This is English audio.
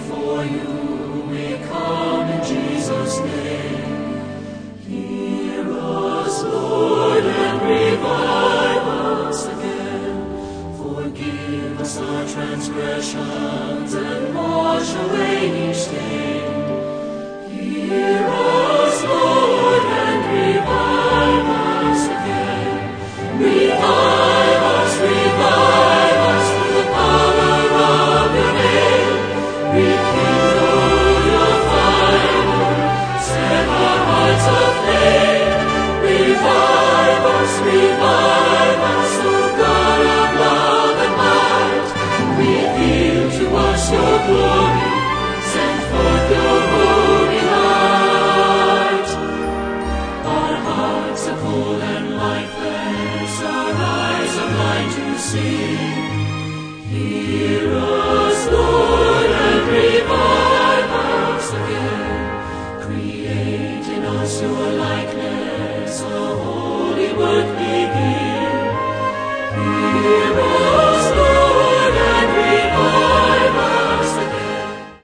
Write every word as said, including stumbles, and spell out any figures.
before you we come in Jesus' name. Hear us, Lord, and revive us again. Forgive us our transgressions and wash away each stain. Hear us, Lord, and revive us again. Revive us, revive us through the power of your name. Rekindle your fire, set our hearts aflame. Revive us, revive us, O God of love and light. Reveal to us your glory, send forth your holy light. Our hearts are cold and lifeless, our eyes are blind to see. Hear